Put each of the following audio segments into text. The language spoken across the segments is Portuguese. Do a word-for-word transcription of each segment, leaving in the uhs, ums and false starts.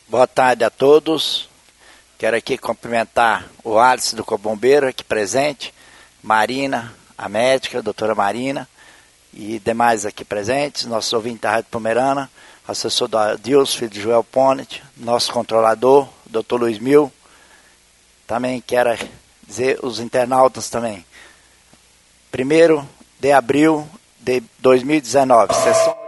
Boa tarde a todos. Quero aqui cumprimentar o Alice do Corpo Bombeiro, aqui presente, Marina, a médica, a doutora Marina, e demais aqui presentes, nossos ouvintes da Rádio Pomerana, assessor do Adilson, filho de Joel Ponet, nosso controlador, doutor Luiz Mil. Também quero dizer os internautas também. Primeiro de abril de dois mil e dezenove, sessão,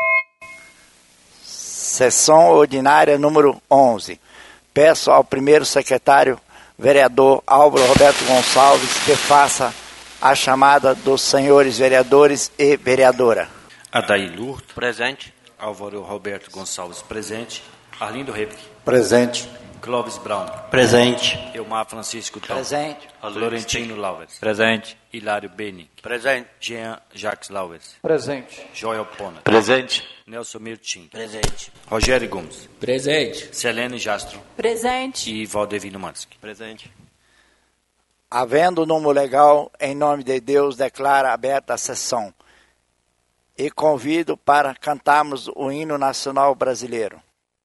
sessão ordinária número onze. Peço ao primeiro secretário, vereador Álvaro Roberto Gonçalves, que faça a chamada dos senhores vereadores e vereadora. Adair Lurto. Presente. Álvaro Roberto Gonçalves, presente. Arlindo Repic. Presente. Clóvis Brown. Presente. Elmar Francisco Tom. Presente. Florentino Lauers. Presente. Hilário Benick. Presente. Jean Jacques Lauers. Presente. Joel Pona. Presente. Nelson Mirtin. Presente. Rogério Gomes. Presente. Selene Jastro. Presente. E Valdevino Mansky. Presente. Havendo número legal, em nome de Deus, declara aberta a sessão. E convido para cantarmos o hino nacional brasileiro.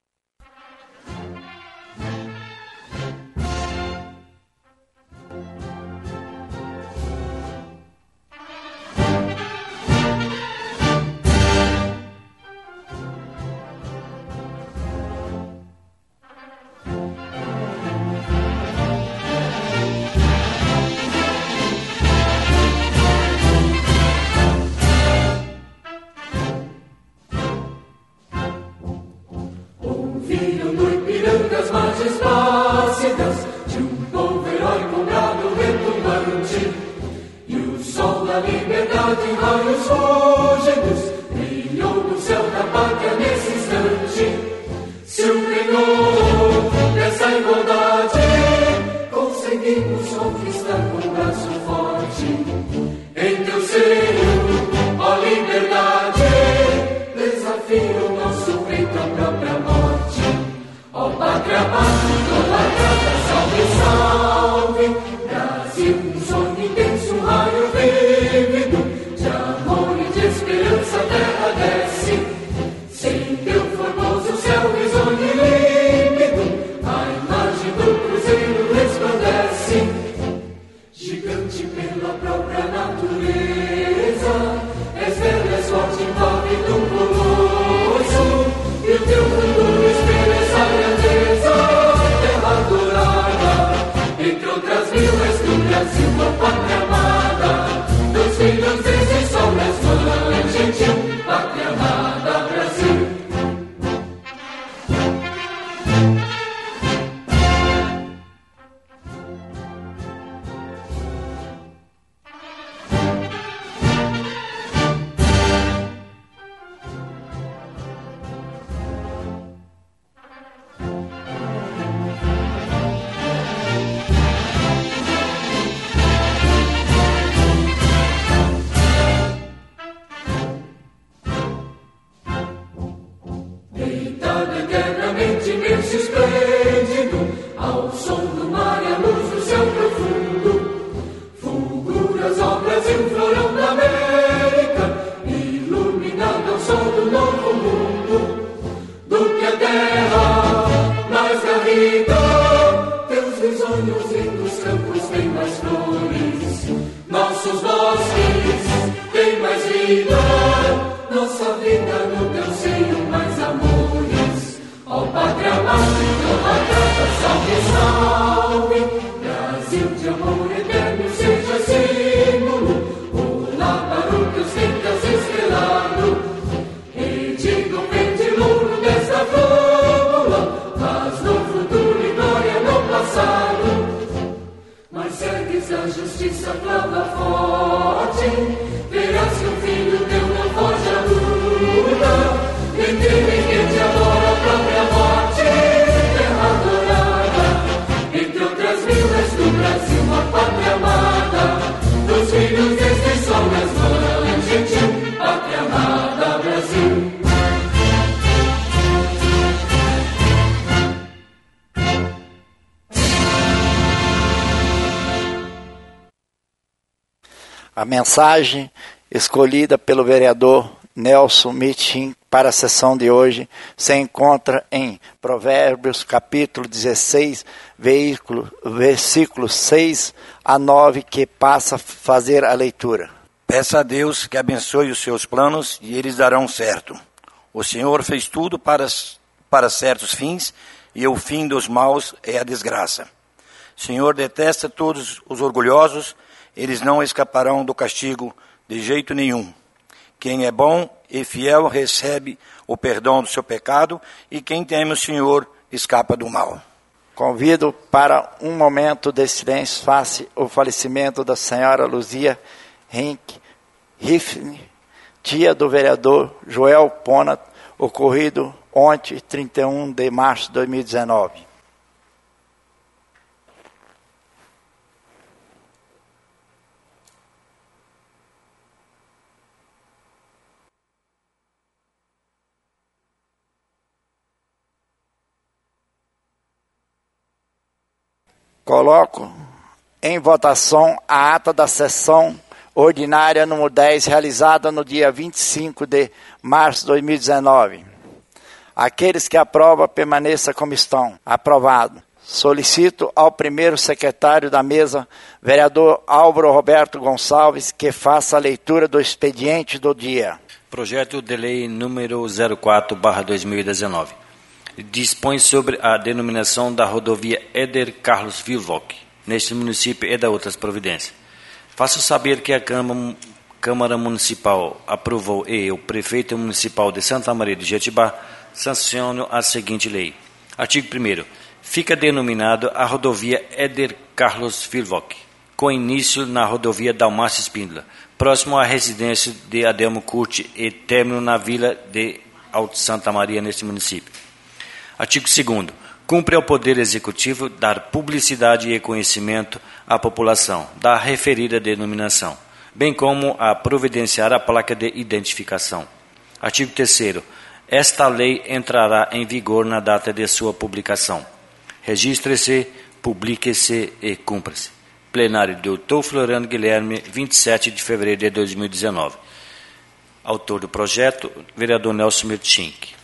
Das margens plácidas de um povo heróico brado retumbante, e o sol da liberdade em raios fúlgidos brilhou no céu da pátria nesse instante. Se o penhor dessa igualdade conseguimos conquistar com um braço forte, em teu seio, ó liberdade, desafia o nosso peito à própria morte. Ó pátria amada, idolatrada, salve, salve, Brasil, um sonho intenso, um raio vívido, de amor e de esperança a terra desce, sem teu formoso céu risonho e límpido, a imagem do cruzeiro resplandece, gigante pela própria natureza, és velho, és forte, envolve do colosso, e o teu futuro espelha essa grandeza, terra adorada, entre outras mil és do Brasil, a pátria amada, dos filhos desse sol, és mãe gentil, pátria amada, Brasil. A mensagem escolhida pelo vereador Nelson Mitin para a sessão de hoje se encontra em Provérbios capítulo dezesseis, versículos seis a nove, que passa a fazer a leitura. Peça a Deus que abençoe os seus planos e eles darão certo. O Senhor fez tudo para, para certos fins e o fim dos maus é a desgraça. O Senhor detesta todos os orgulhosos, eles não escaparão do castigo de jeito nenhum. Quem é bom e fiel recebe o perdão do seu pecado, e quem teme o Senhor escapa do mal. Convido para um momento de silêncio face o falecimento da senhora Luzia Henk Riffne, tia do vereador Joel Pona, ocorrido ontem, trinta e um de março de dois mil e dezenove. Coloco em votação a ata da sessão ordinária número dez, realizada no dia vinte e cinco de março de dois mil e dezenove. Aqueles que aprovam, permaneça como estão. Aprovado. Solicito ao primeiro secretário da mesa, vereador Álvaro Roberto Gonçalves, que faça a leitura do expediente do dia. Projeto de lei número zero quatro barra dois mil e dezenove. Dispõe sobre a denominação da rodovia Éder Carlos Wilvock, neste município e da outras providências. Faço saber que a Câmara, Câmara Municipal aprovou e o Prefeito Municipal de Santa Maria de Jetibá sancionam a seguinte lei. Artigo primeiro. Fica denominado a rodovia Éder Carlos Wilvock, com início na rodovia Dalmácio Spínola, próximo à residência de Adelmo Curti e término na vila de Alto Santa Maria, neste município. Artigo segundo. Cumpre ao Poder Executivo dar publicidade e conhecimento à população da referida denominação, bem como a providenciar a placa de identificação. Artigo terceiro. Esta lei entrará em vigor na data de sua publicação. Registre-se, publique-se e cumpra-se. Plenário do doutor Floriano Guilherme, vinte e sete de fevereiro de dois mil e dezenove. Autor do projeto, vereador Nelson Mirtschink.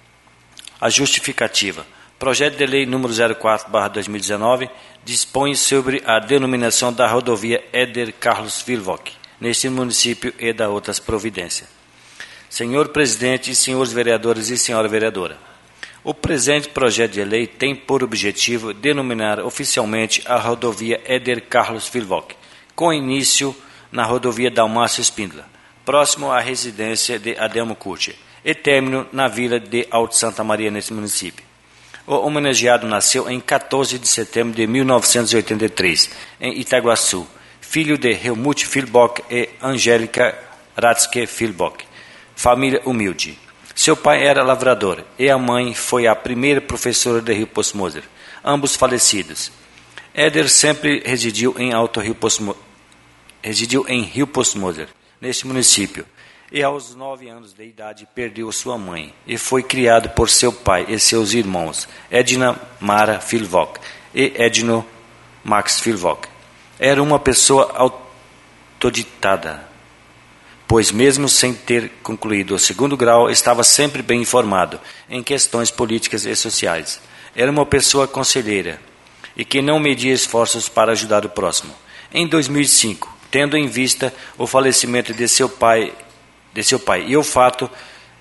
A justificativa. Projeto de lei número zero quatro barra dois mil e dezenove dispõe sobre a denominação da rodovia Éder Carlos Wilvock, neste município e da outras providências. Senhor presidente, senhores vereadores e senhora vereadora, o presente projeto de lei tem por objetivo denominar oficialmente a rodovia Éder Carlos Wilvock, com início na rodovia Dalmácio Spínola, próximo à residência de Adelmo Curti, e término na vila de Alto Santa Maria, nesse município. O homenageado nasceu em quatorze de setembro de mil novecentos e oitenta e três, em Itaguaçu, filho de Helmut Wilbock e Angélica Ratzke Wilbock, família humilde. Seu pai era lavrador e a mãe foi a primeira professora de Rio Poço Moser, ambos falecidos. Éder sempre residiu em Alto Rio Poço Mo... residiu em Rio Poço Moser, neste município, e aos nove anos de idade perdeu sua mãe e foi criado por seu pai e seus irmãos, Edna Mara Wilvock e Edno Max Wilvock. Era uma pessoa autoditada, pois mesmo sem ter concluído o segundo grau, estava sempre bem informado em questões políticas e sociais. Era uma pessoa conselheira e que não media esforços para ajudar o próximo. Em dois mil e cinco, tendo em vista o falecimento de seu pai, de seu pai e o fato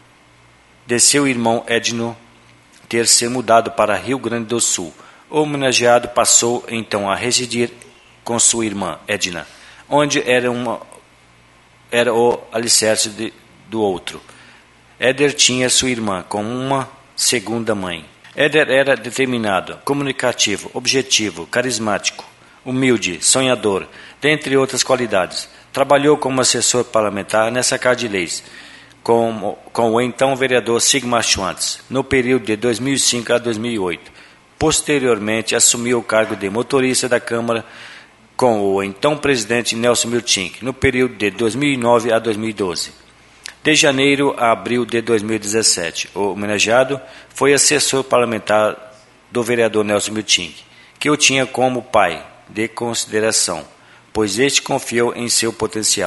de seu irmão Edno ter se mudado para Rio Grande do Sul, o homenageado passou então a residir com sua irmã Edna, onde era uma era o alicerce de, do outro. Éder tinha sua irmã como uma segunda mãe. Éder era determinado, comunicativo, objetivo, carismático, humilde, sonhador, dentre outras qualidades. Trabalhou como assessor parlamentar nessa Casa de Leis, com, com o então vereador Sigmar Schwantz, no período de dois mil e cinco a dois mil e oito. Posteriormente, assumiu o cargo de motorista da Câmara com o então presidente Nelson Mirtschink, no período de dois mil e nove a dois mil e doze. De janeiro a abril de dois mil e dezessete, o homenageado foi assessor parlamentar do vereador Nelson Mirtschink, que o tinha como pai de consideração, pois este confiou em seu potencial,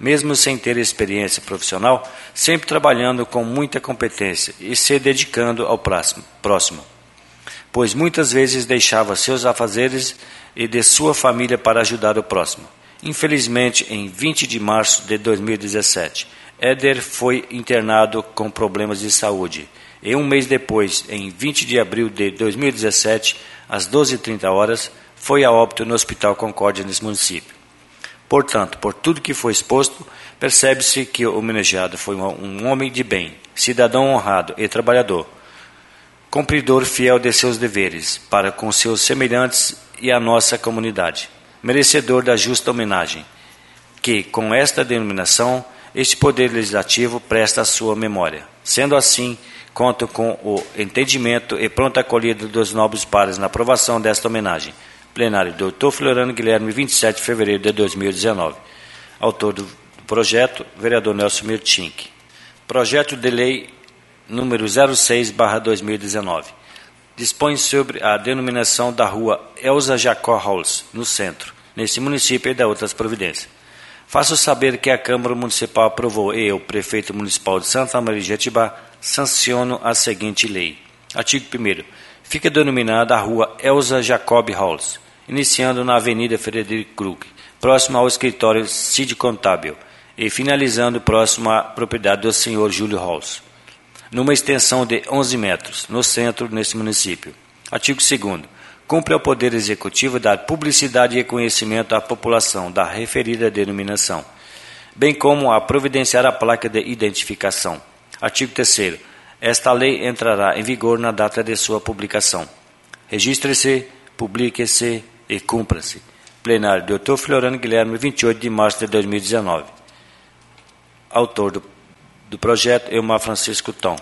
mesmo sem ter experiência profissional, sempre trabalhando com muita competência e se dedicando ao próximo, pois muitas vezes deixava seus afazeres e de sua família para ajudar o próximo. Infelizmente, em vinte de março de dois mil e dezessete, Éder foi internado com problemas de saúde. E um mês depois, em vinte de abril de dois mil e dezessete, às doze e trinta horas, foi a óbito no Hospital Concórdia, nesse município. Portanto, por tudo que foi exposto, percebe-se que o homenageado foi um homem de bem, cidadão honrado e trabalhador, cumpridor fiel de seus deveres para com seus semelhantes e a nossa comunidade, merecedor da justa homenagem, que, com esta denominação, este Poder Legislativo presta à sua memória. Sendo assim, conto com o entendimento e pronta acolhida dos nobres pares na aprovação desta homenagem. Plenário doutor Floriano Guilherme, vinte e sete de fevereiro de dois mil e dezenove. Autor do projeto, vereador Nelson Mirtink. Projeto de lei número zero seis barra dois mil e dezenove. Dispõe sobre a denominação da rua Elza Jacó Halls, no centro, neste município e da outras providências. Faço saber que a Câmara Municipal aprovou e o Prefeito Municipal de Santa Maria de Jetibá sanciono a seguinte lei. Artigo primeiro. Fica denominada a rua Elza Jacob Halls, iniciando na Avenida Frederico Krug, próximo ao escritório Cid Contábil, e finalizando próximo à propriedade do senhor Júlio Halls, numa extensão de onze metros, no centro neste município. Artigo segundo. Cumpre ao Poder Executivo dar publicidade e conhecimento à população da referida denominação, bem como a providenciar a placa de identificação. Artigo terceiro. Esta lei entrará em vigor na data de sua publicação. Registre-se, publique-se e cumpra-se. Plenário doutor Floriano Guilherme, vinte e oito de março de dois mil e dezenove. Autor do, do projeto, Elmar Francisco Tom.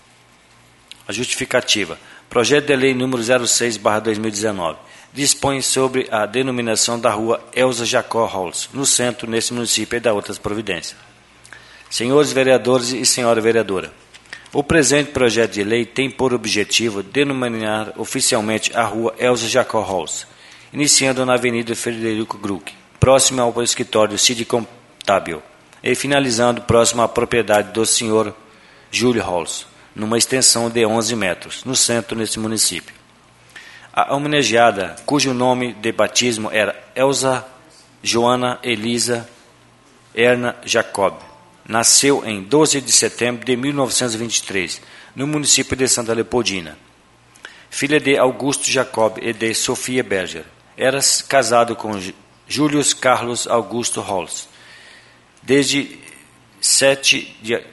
A justificativa. Projeto de lei número zero seis barra dois mil e dezenove. Dispõe sobre a denominação da rua Elza Jacó Halls, no centro, nesse município e da outras providências. Senhores vereadores e senhora vereadora, o presente projeto de lei tem por objetivo denominar oficialmente a rua Elza Jacó Halls, iniciando na Avenida Frederico Krug, próximo ao escritório Cid Contábil, e finalizando próximo à propriedade do senhor Júlio Halls, numa extensão de onze metros, no centro desse município. A homenageada, cujo nome de batismo era Elza Joana Elisa Erna Jacob, nasceu em doze de setembro de mil novecentos e vinte e três, no município de Santa Leopoldina. Filha de Augusto Jacob e de Sofia Berger. Era casado com Júlio Carlos Augusto Halls, desde sete de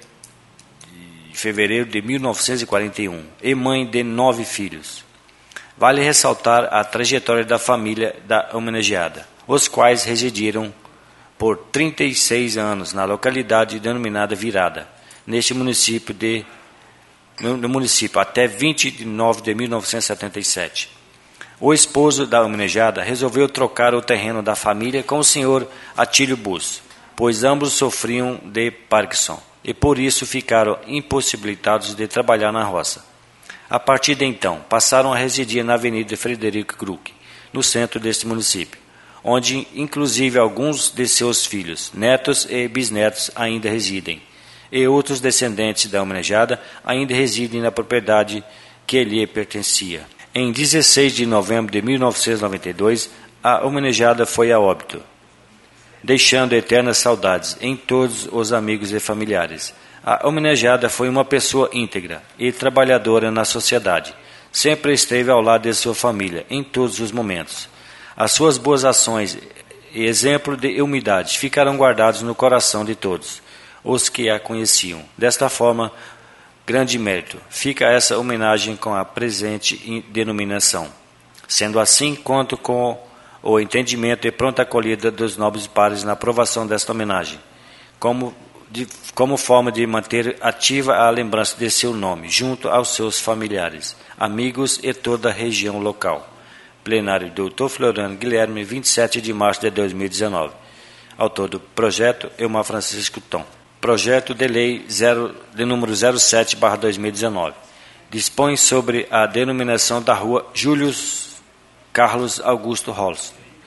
fevereiro de mil novecentos e quarenta e um, e mãe de nove filhos. Vale ressaltar a trajetória da família da homenageada, os quais residiram por trinta e seis anos na localidade denominada Virada, neste município de no, no município até vinte de nove de mil novecentos e setenta e sete. O esposo da homenageada resolveu trocar o terreno da família com o senhor Atílio Bus, pois ambos sofriam de Parkinson e por isso ficaram impossibilitados de trabalhar na roça. A partir de então, passaram a residir na Avenida Frederico Krug, no centro deste município, onde inclusive alguns de seus filhos, netos e bisnetos ainda residem, e outros descendentes da homenageada ainda residem na propriedade que lhe pertencia. Em dezesseis de novembro de mil novecentos e noventa e dois, a homenageada foi a óbito, deixando eternas saudades em todos os amigos e familiares. A homenageada foi uma pessoa íntegra e trabalhadora na sociedade. Sempre esteve ao lado de sua família, em todos os momentos. As suas boas ações e exemplo de humildade ficaram guardados no coração de todos os que a conheciam. Desta forma, grande mérito fica essa homenagem com a presente denominação. Sendo assim, conto com o entendimento e pronta acolhida dos nobres pares na aprovação desta homenagem, como, de, como forma de manter ativa a lembrança de seu nome, junto aos seus familiares, amigos e toda a região local. Plenário doutor Floriano Guilherme, vinte e sete de março de dois mil e dezenove. Autor do projeto, Elmar Francisco Tom. Projeto de lei zero, de número zero sete barra dois mil e dezenove. Dispõe sobre a denominação da rua Júlio Carlos Augusto Halls,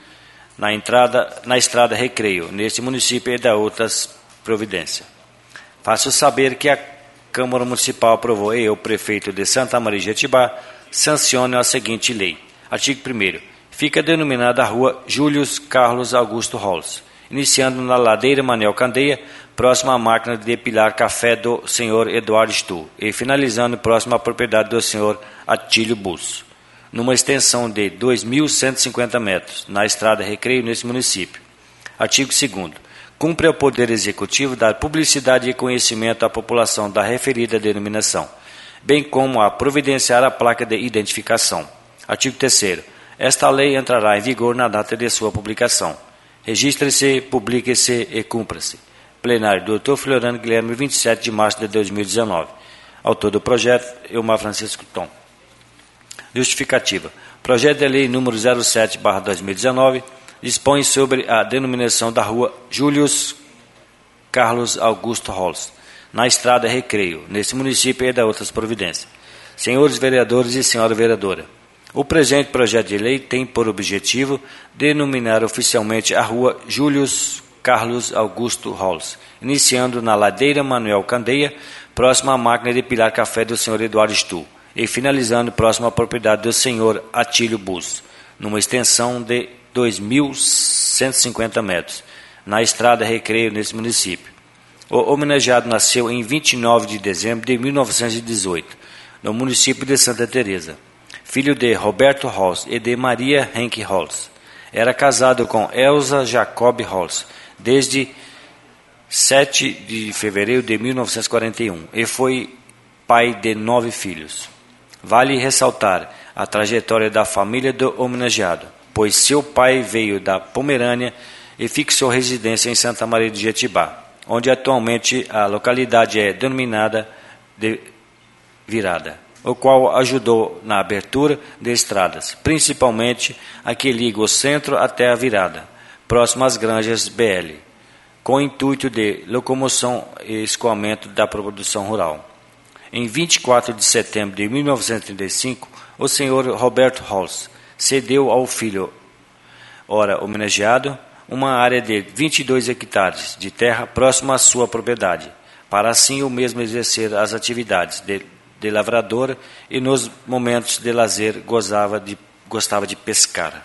na, entrada, na estrada Recreio, neste município, e da outras providências. Faço saber que a Câmara Municipal aprovou e o prefeito de Santa Maria de Jetibá sancione a seguinte lei. Artigo primeiro. Fica denominada a rua Júlio Carlos Augusto Holz, iniciando na ladeira Manuel Candeia, próxima à máquina de depilar café do senhor Eduardo Stu, e finalizando próximo à propriedade do senhor Atílio Bus, numa extensão de dois mil cento e cinquenta metros, na estrada Recreio, nesse município. Artigo segundo. Cumpre ao Poder Executivo dar publicidade e conhecimento à população da referida denominação, bem como a providenciar a placa de identificação. Artigo terceiro. Esta lei entrará em vigor na data de sua publicação. Registre-se, publique-se e cumpra-se. Plenário, doutor Floriano Guilherme, vinte e sete de março de dois mil e dezenove. Autor do projeto, Elmar Francisco Tom. Justificativa. Projeto de lei número zero sete barra dois mil e dezenove dispõe sobre a denominação da rua Júlio Carlos Augusto Holz, na estrada Recreio, nesse município, e da outras providências. Senhores vereadores e senhora vereadora, o presente projeto de lei tem por objetivo denominar oficialmente a rua Júlio Carlos Augusto Holz, iniciando na ladeira Manuel Candeia, próxima à máquina de depilar café do senhor Eduardo Stu, e finalizando próximo à propriedade do senhor Atílio Bus, numa extensão de dois mil cento e cinquenta metros, na estrada Recreio, nesse município. O homenageado nasceu em vinte e nove de dezembro de mil novecentos e dezoito, no município de Santa Teresa, filho de Roberto Holz e de Maria Henke Holz. Era casado com Elza Jacob Holz desde sete de fevereiro de mil novecentos e quarenta e um e foi pai de nove filhos. Vale ressaltar a trajetória da família do homenageado, pois seu pai veio da Pomerânia e fixou residência em Santa Maria de Jetibá, onde atualmente a localidade é denominada de Virada, o qual ajudou na abertura de estradas, principalmente a que liga o centro até a Virada, próximo às granjas B L, com o intuito de locomoção e escoamento da produção rural. Em vinte e quatro de setembro de mil novecentos e trinta e cinco, o senhor Roberto Holz cedeu ao filho, ora homenageado, uma área de vinte e dois hectares de terra próxima à sua propriedade, para assim o mesmo exercer as atividades de, de lavrador e nos momentos de lazer gozava de, gostava de pescar.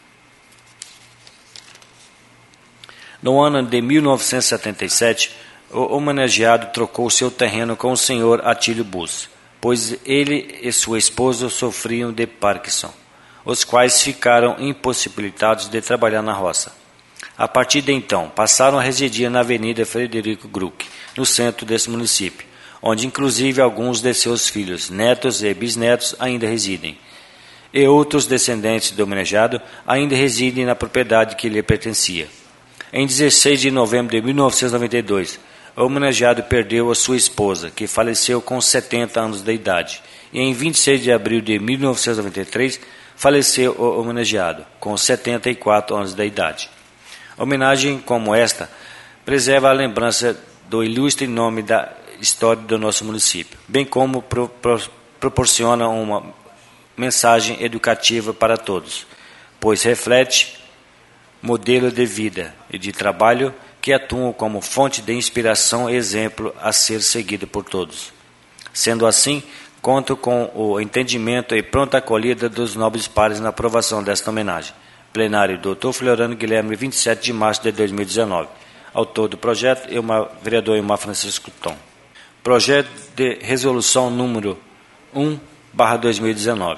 No ano de mil novecentos e setenta e sete, o homenageado trocou seu terreno com o senhor Atílio Bus, pois ele e sua esposa sofriam de Parkinson, os quais ficaram impossibilitados de trabalhar na roça. A partir de então, passaram a residir na Avenida Frederico Gruck, no centro desse município, onde inclusive alguns de seus filhos, netos e bisnetos ainda residem, e outros descendentes do homenageado ainda residem na propriedade que lhe pertencia. Em dezesseis de novembro de mil novecentos e noventa e dois, o homenageado perdeu a sua esposa, que faleceu com setenta anos de idade, e em vinte e seis de abril de mil novecentos e noventa e três, faleceu o homenageado, com setenta e quatro anos de idade. Homenagem como esta preserva a lembrança do ilustre nome da história do nosso município, bem como pro, pro, proporciona uma mensagem educativa para todos, pois reflete modelo de vida e de trabalho que atuam como fonte de inspiração e exemplo a ser seguido por todos. Sendo assim, conto com o entendimento e pronta acolhida dos nobres pares na aprovação desta homenagem. Plenário, doutor Floriano Guilherme, vinte e sete de março de dois mil e dezenove. Autor do projeto, Elmar, vereador Elmar Francisco Tom. Projeto de resolução número um barra dois mil e dezenove.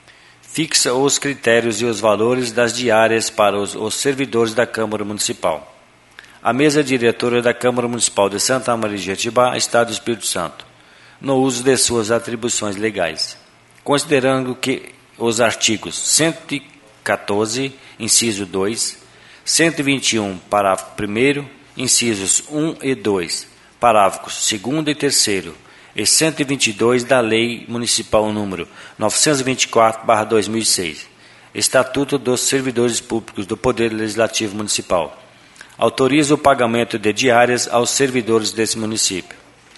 Fixa os critérios e os valores das diárias para os, os servidores da Câmara Municipal. A mesa diretora da Câmara Municipal de Santa Maria de Jetibá, Estado do Espírito Santo, no uso de suas atribuições legais, considerando que os artigos cento e quatorze, inciso dois, cento e vinte e um, parágrafo primeiro, incisos um e dois, parágrafos segundo e terceiro, e cento e vinte e dois da Lei Municipal número novecentos e vinte e quatro barra dois mil e seis, Estatuto dos Servidores Públicos do Poder Legislativo Municipal, autoriza o pagamento de diárias aos servidores desse município,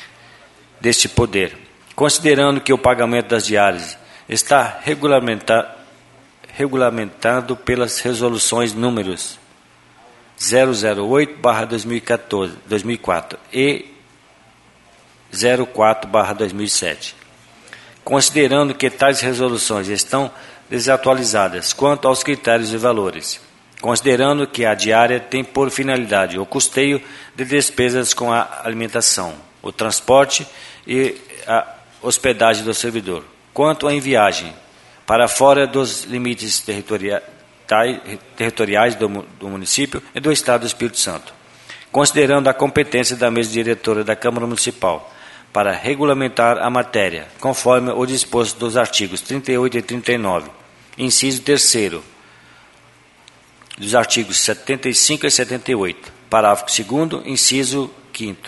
deste poder, considerando que o pagamento das diárias está regulamenta, regulamentado pelas resoluções números zero zero oito barra dois mil e quatro e zero quatro barra dois mil e sete. Considerando que tais resoluções estão desatualizadas quanto aos critérios e valores, considerando que a diária tem por finalidade o custeio de despesas com a alimentação, o transporte e a hospedagem do servidor, quanto à viagem para fora dos limites territoriais, territoriais do, do município e do Estado do Espírito Santo, considerando a competência da mesa diretora da Câmara Municipal para regulamentar a matéria, conforme o disposto dos artigos trinta e oito e trinta e nove, inciso terceiro, dos artigos setenta e cinco e setenta e oito, parágrafo segundo, inciso quinto.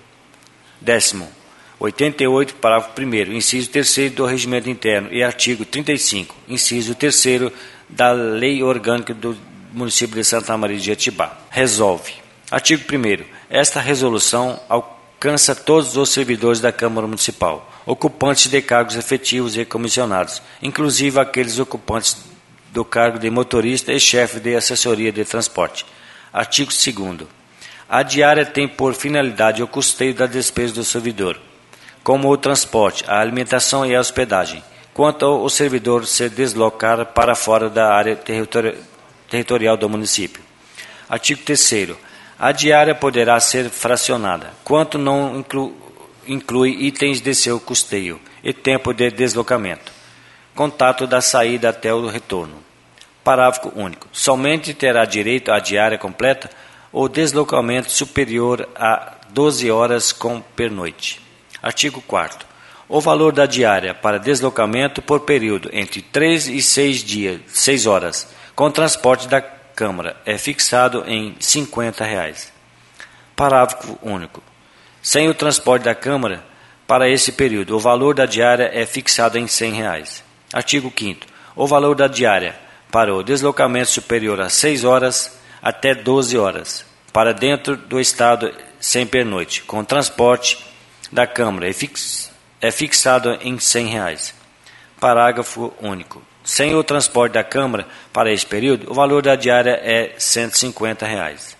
Décimo, oitenta e oito, parágrafo primeiro, inciso terceiro do Regimento Interno e artigo trinta e cinco, inciso terceiro da Lei Orgânica do Município de Santa Maria de Jetibá. Resolve. Artigo primeiro. Esta resolução alcança todos os servidores da Câmara Municipal, ocupantes de cargos efetivos e comissionados, inclusive aqueles ocupantes do cargo de motorista e chefe de assessoria de transporte. Artigo segundo. A diária tem por finalidade o custeio da despesa do servidor, como o transporte, a alimentação e a hospedagem, quanto ao servidor se deslocar para fora da área territori- territorial do município. Artigo terceiro. A diária poderá ser fracionada, quanto não inclu- inclui itens de seu custeio e tempo de deslocamento, contato da saída até o retorno. Parágrafo único. Somente terá direito à diária completa o deslocamento superior a doze horas com pernoite. Artigo quarto. O valor da diária para deslocamento por período entre três e seis dias, seis horas, com transporte da Câmara, é fixado em cinquenta reais. Parágrafo único. Sem o transporte da Câmara, para esse período, o valor da diária é fixado em cem reais. Artigo quinto. O valor da diária para o deslocamento superior a seis horas até doze horas, para dentro do Estado sem pernoite, com transporte da Câmara, é, fix, é fixado em cem reais. Parágrafo único. Sem o transporte da Câmara para esse período, o valor da diária é cento e cinquenta reais.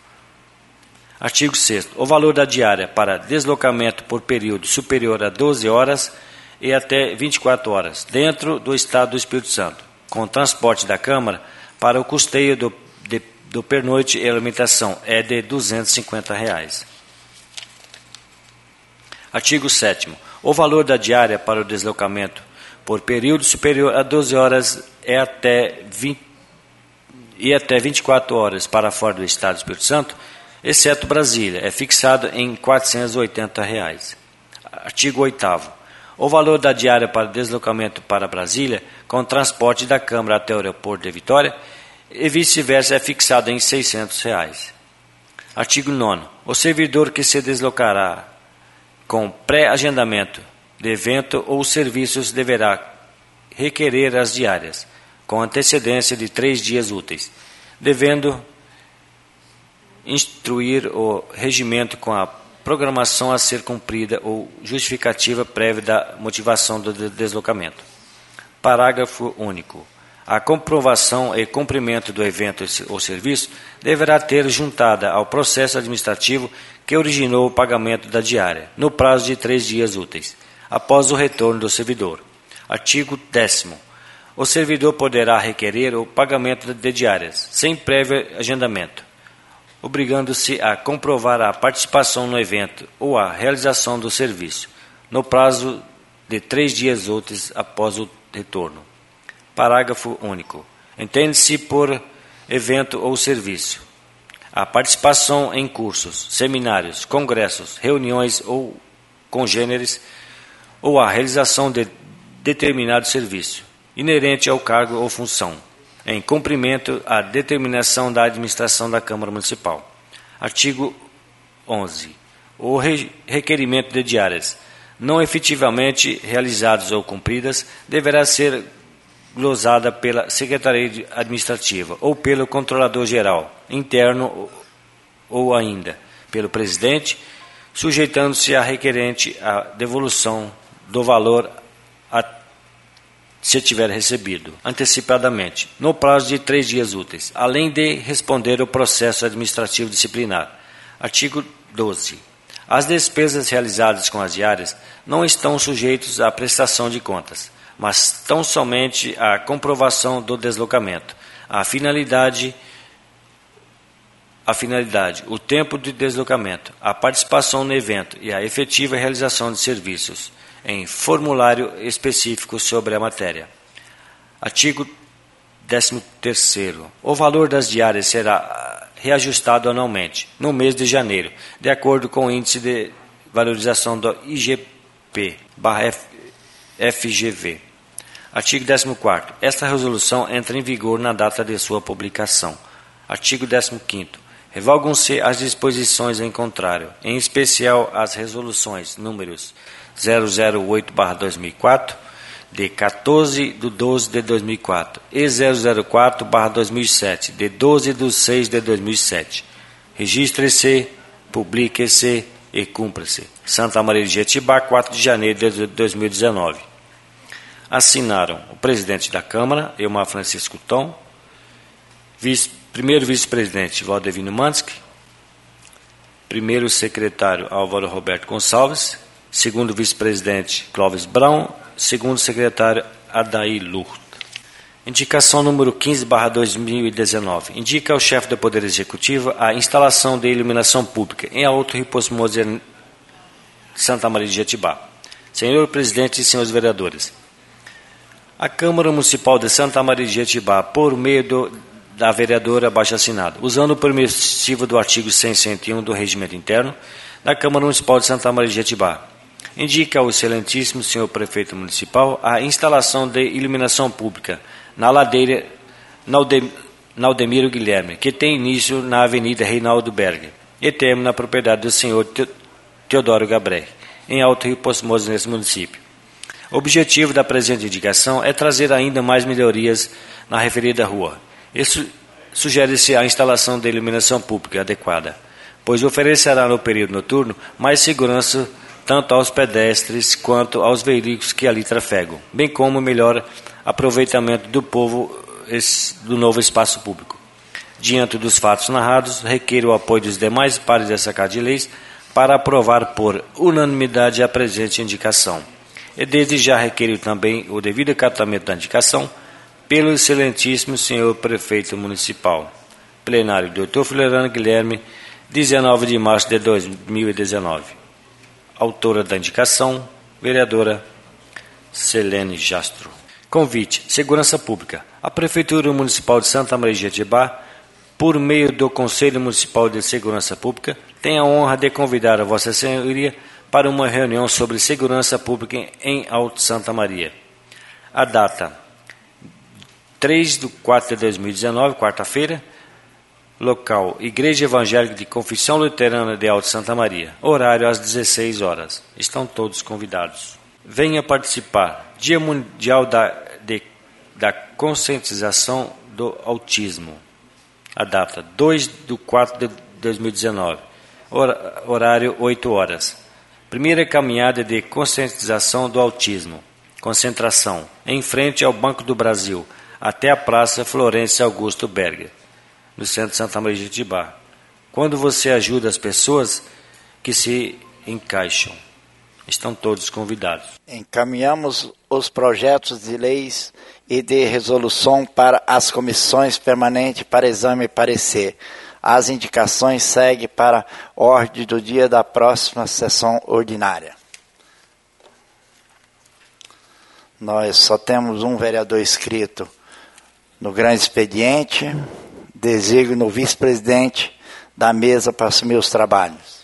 Artigo sexto. O valor da diária para deslocamento por período superior a doze horas e até vinte e quatro horas, dentro do Estado do Espírito Santo, com transporte da Câmara para o custeio do, de, do pernoite e alimentação, é de duzentos e cinquenta reais. Artigo sétimo. O valor da diária para o deslocamento por período superior a doze horas é até vinte, e até vinte e quatro horas para fora do Estado do Espírito Santo, exceto Brasília, é fixado em quatrocentos e oitenta reais. Artigo oitavo. O valor da diária para deslocamento para Brasília, com transporte da Câmara até o aeroporto de Vitória, e vice-versa, é fixado em seiscentos reais. Artigo nono. O servidor que se deslocará com pré-agendamento de evento ou serviços deverá requerer as diárias, com antecedência de três dias úteis, devendo instruir o regimento com a programação a ser cumprida ou justificativa prévia da motivação do deslocamento. Parágrafo único. A comprovação e cumprimento do evento ou serviço deverá ter juntada ao processo administrativo que originou o pagamento da diária, no prazo de três dias úteis, após o retorno do servidor. Artigo décimo. O servidor poderá requerer o pagamento de diárias, sem prévio agendamento, obrigando-se a comprovar a participação no evento ou a realização do serviço, no prazo de três dias úteis após o retorno. Parágrafo único. Entende-se por evento ou serviço a participação em cursos, seminários, congressos, reuniões ou congêneres, ou a realização de determinado serviço, inerente ao cargo ou função, em cumprimento à determinação da administração da Câmara Municipal. Artigo onze. O re- requerimento de diárias não efetivamente realizadas ou cumpridas deverá ser glosada pela Secretaria Administrativa ou pelo Controlador-Geral interno ou ainda pelo Presidente, sujeitando-se a requerente à devolução do valor a se tiver recebido antecipadamente, no prazo de três dias úteis, além de responder o processo administrativo disciplinar. Artigo doze. As despesas realizadas com as diárias não estão sujeitas à prestação de contas, mas tão somente à comprovação do deslocamento, a finalidade, a finalidade, o tempo de deslocamento, a participação no evento e a efetiva realização de serviços, em formulário específico sobre a matéria. Artigo décimo terceiro. O valor das diárias será reajustado anualmente, no mês de janeiro, de acordo com o índice de valorização do I G P barra F G V. Artigo décimo quarto. Esta resolução entra em vigor na data de sua publicação. Artigo décimo quinto. Revogam-se as disposições em contrário, em especial as resoluções números zero zero oito barra dois mil e quatro, de quatorze de doze de dois mil e quatro, e zero zero quatro barra dois mil e sete, de doze de seis de dois mil e sete. Registre-se, publique-se e cumpra-se. Santa Maria de Jetibá, quatro de janeiro de dois mil e dezenove. Assinaram o presidente da Câmara, Elmar Francisco Tom, vice, primeiro vice-presidente, Valdevino Mansky, primeiro secretário, Álvaro Roberto Gonçalves, segundo vice-presidente, Clóvis Brown, segundo secretário, Adair Lourdes. Indicação número quinze barra dois mil e dezenove. Indica ao chefe do Poder Executivo a instalação de iluminação pública em Alto Rio Poço Mozer, Santa Maria de Jetibá. Senhor presidente e senhores vereadores, a Câmara Municipal de Santa Maria de Jetibá, por meio do, da vereadora abaixo-assinada, usando o permissivo do artigo cem e cento e um do Regimento Interno da Câmara Municipal de Santa Maria de Jetibá, indica ao excelentíssimo senhor prefeito municipal a instalação de iluminação pública na ladeira Naldemiro Guilherme, que tem início na Avenida Reinaldo Berger e termina na propriedade do senhor Teodoro Gabriel, em Alto Rio Poço Mozer, nesse município. O objetivo da presente indicação é trazer ainda mais melhorias na referida rua. Isso sugere-se a instalação de iluminação pública adequada, pois oferecerá no período noturno mais segurança tanto aos pedestres quanto aos veículos que ali trafegam, bem como melhor aproveitamento do povo do novo espaço público. Diante dos fatos narrados, requer o apoio dos demais pares dessa Casa de Leis para aprovar por unanimidade a presente indicação. E desde já requer também o devido acatamento da indicação pelo excelentíssimo senhor prefeito municipal. Plenário doutor Filerano Guilherme, dezenove de março de dois mil e dezenove. Autora da indicação, vereadora Selene Jastro. Convite: Segurança Pública. A Prefeitura Municipal de Santa Maria de Jetibá, por meio do Conselho Municipal de Segurança Pública, tem a honra de convidar a Vossa Senhoria para uma reunião sobre segurança pública em Alto Santa Maria. A data: três de quatro de dois mil e dezenove, quarta-feira. Local: Igreja Evangélica de Confissão Luterana de Alto Santa Maria. Horário: às dezesseis horas. Estão todos convidados. Venha participar. Dia Mundial da, de, da Conscientização do Autismo. A data: dois de quatro de dois mil e dezenove. Horário: oito horas. Primeira caminhada de conscientização do autismo. Concentração: em frente ao Banco do Brasil, até a Praça Florêncio Augusto Berger, no centro de Santa Maria de Jetibá. Quando você ajuda as pessoas que se encaixam. Estão todos convidados. Encaminhamos os projetos de leis e de resolução para as comissões permanentes para exame e parecer. As indicações seguem para a ordem do dia da próxima sessão ordinária. Nós só temos um vereador inscrito no grande expediente. Designo o vice-presidente da mesa para assumir os trabalhos.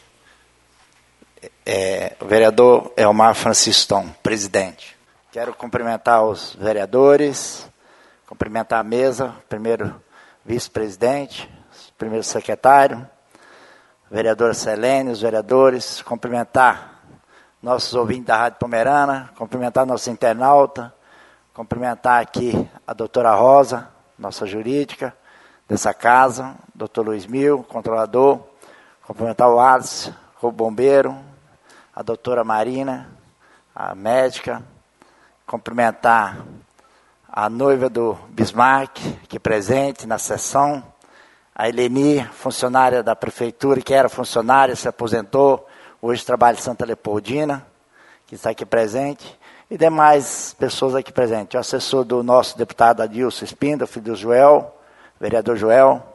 É, o vereador Elmar Francisco Tom, presidente. Quero cumprimentar os vereadores, cumprimentar a mesa, primeiro vice-presidente, primeiro secretário, vereadora Selene, os vereadores, cumprimentar nossos ouvintes da Rádio Pomerana, cumprimentar nosso internauta, cumprimentar aqui a doutora Rosa, nossa jurídica dessa casa, doutor Luiz Mil, controlador, cumprimentar o Alisson, o bombeiro, a doutora Marina, a médica, cumprimentar a noiva do Bismarck, aqui presente na sessão, a Eleni, funcionária da prefeitura, que era funcionária, se aposentou, hoje trabalha em Santa Leopoldina, que está aqui presente, e demais pessoas aqui presentes. O assessor do nosso deputado Adilson Espíndola, filho do Joel, vereador Joel,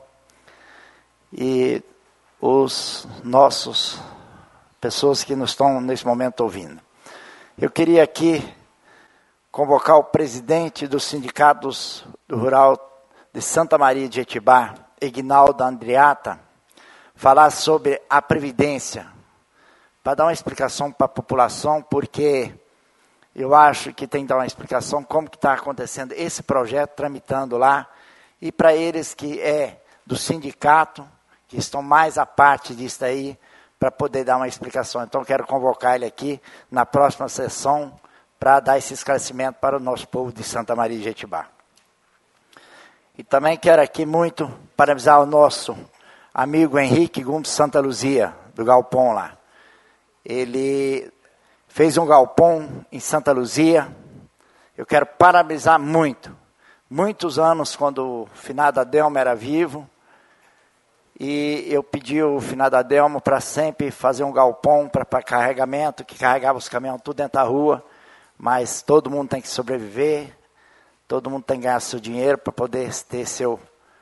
e os nossos pessoas que nos estão nesse momento ouvindo. Eu queria aqui convocar o presidente dos sindicatos do Rural de Santa Maria de Jetibá, Ignaldo Andriata, falar sobre a Previdência, para dar uma explicação para a população, porque eu acho que tem que dar uma explicação como que está acontecendo esse projeto, tramitando lá, e para eles que é do sindicato, que estão mais à parte disso aí, para poder dar uma explicação. Então, quero convocar ele aqui na próxima sessão para dar esse esclarecimento para o nosso povo de Santa Maria de Jetibá. E também quero aqui muito parabenizar o nosso amigo Henrique Gomes Santa Luzia, do Galpão lá. Ele fez um galpão em Santa Luzia. Eu quero parabenizar muito. Muitos anos, quando o finado Adelmo era vivo, e eu pedi o finado Adelmo para sempre fazer um galpão para carregamento, que carregava os caminhões tudo dentro da rua, mas todo mundo tem que sobreviver, todo mundo tem que ganhar seu dinheiro para poder ter seu,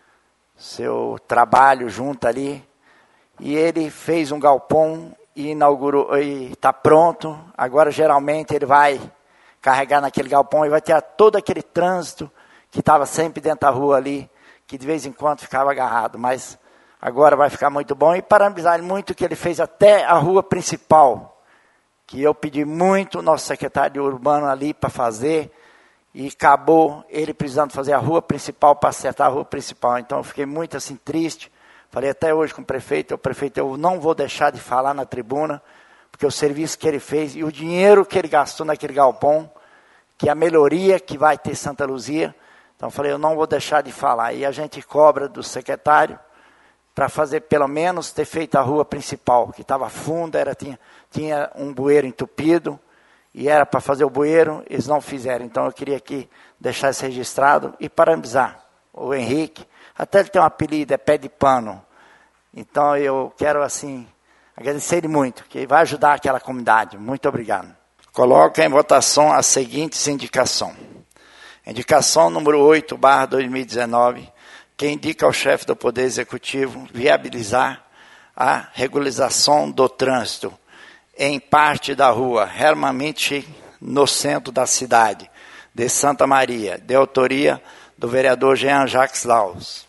seu trabalho junto ali. E ele fez um galpão e inaugurou, e está pronto. Agora, geralmente, ele vai carregar naquele galpão e vai ter todo aquele trânsito que estava sempre dentro da rua ali, que de vez em quando ficava agarrado. Mas agora vai ficar muito bom. E parabenizar ele muito que ele fez até a rua principal, que eu pedi muito o nosso secretário urbano ali para fazer, e acabou ele precisando fazer a rua principal para acertar a rua principal. Então eu fiquei muito assim triste. Falei até hoje com o prefeito, o prefeito, eu não vou deixar de falar na tribuna, porque o serviço que ele fez e o dinheiro que ele gastou naquele galpão, que é a melhoria que vai ter Santa Luzia. Então eu falei, eu não vou deixar de falar. E a gente cobra do secretário para fazer pelo menos ter feito a rua principal, que estava funda, era, tinha, tinha um bueiro entupido, e era para fazer o bueiro, eles não fizeram. Então eu queria aqui deixar isso registrado e parabenizar o Henrique. Até ele tem um apelido, é Pé de Pano. Então eu quero assim agradecer ele muito, que vai ajudar aquela comunidade. Muito obrigado. Coloca em votação a seguinte indicação. Indicação número oito, barra dois mil e dezenove, que indica ao chefe do Poder Executivo viabilizar a regularização do trânsito em parte da rua Hermann Mitchell, no centro da cidade de Santa Maria, de autoria do vereador Jean Jacques Laus.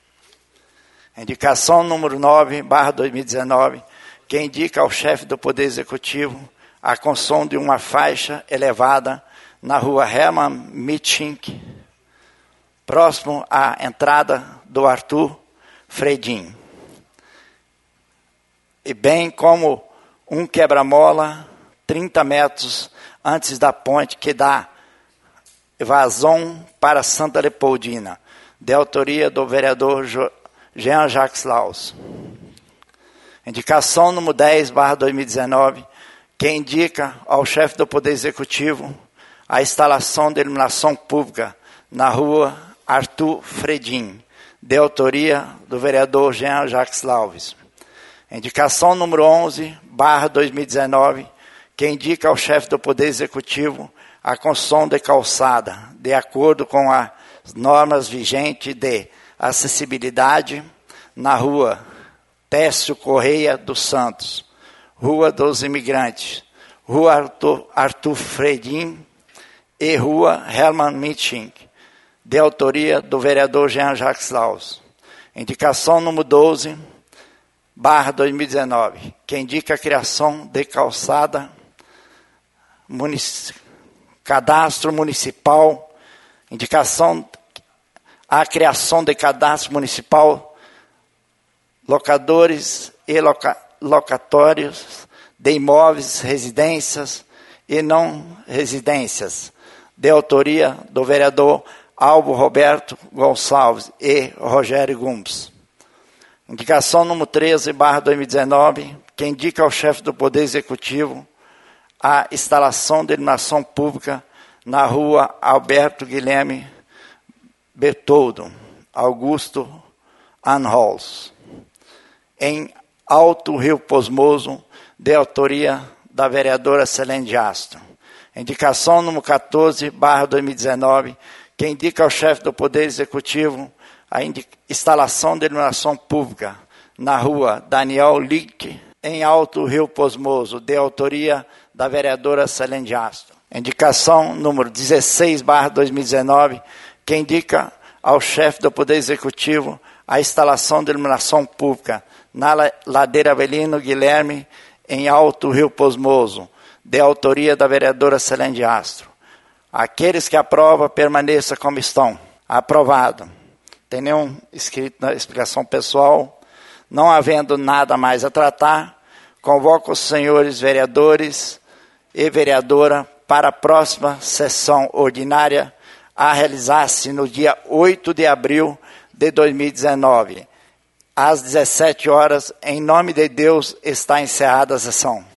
Indicação número nove, barra dois mil e dezenove, que indica ao chefe do Poder Executivo a construção de uma faixa elevada na rua Hermann Mitchell, próximo à entrada do Arthur Fredim, e bem como um quebra-mola trinta metros antes da ponte que dá vazão para Santa Leopoldina, de autoria do vereador Jean Jacques Laus. Indicação número dez, barra dois mil e dezenove, que indica ao chefe do Poder Executivo a instalação de iluminação pública na rua Arthur Fredim, de autoria do vereador Jean Jacques Laus. Indicação número onze, barra dois mil e dezenove, que indica ao chefe do Poder Executivo a construção de calçada, de acordo com as normas vigentes de acessibilidade, na rua Técio Correia dos Santos, Rua dos Imigrantes, Rua Arthur, Arthur Fredim e Rua Hermann Mitchell, de autoria do vereador Jean Jacques Laus. Indicação número doze, barra dois mil e dezenove, que indica a criação de calçada, munic... cadastro municipal, indicação a criação de cadastro municipal, locadores e loca... locatórios de imóveis, residências e não residências, de autoria do vereador Albo Roberto Gonçalves e Rogério Gomes. Indicação número treze, barra dois mil e dezenove, que indica ao chefe do Poder Executivo a instalação de iluminação pública na rua Alberto Guilherme Bertoldo, Augusto Anhols, em Alto Rio Posmoso, de autoria da vereadora Selene de Astro. Indicação número quatorze, barra dois mil e dezenove, que indica ao chefe do Poder Executivo a instalação de iluminação pública na rua Daniel Lick, em Alto Rio Posmoso, de autoria da vereadora Selene de Astro. Indicação número dezesseis, barra dois mil e dezenove, que indica ao chefe do Poder Executivo a instalação de iluminação pública na Ladeira Avelino Guilherme, em Alto Rio Posmoso, de autoria da vereadora Selene de Astro. Aqueles que aprovam, permaneçam como estão. Aprovado. Tem nenhum escrito na explicação pessoal. Não havendo nada mais a tratar, convoco os senhores vereadores e vereadora para a próxima sessão ordinária a realizar-se no dia oito de abril de dois mil e dezenove. Às dezessete horas, em nome de Deus, está encerrada a sessão.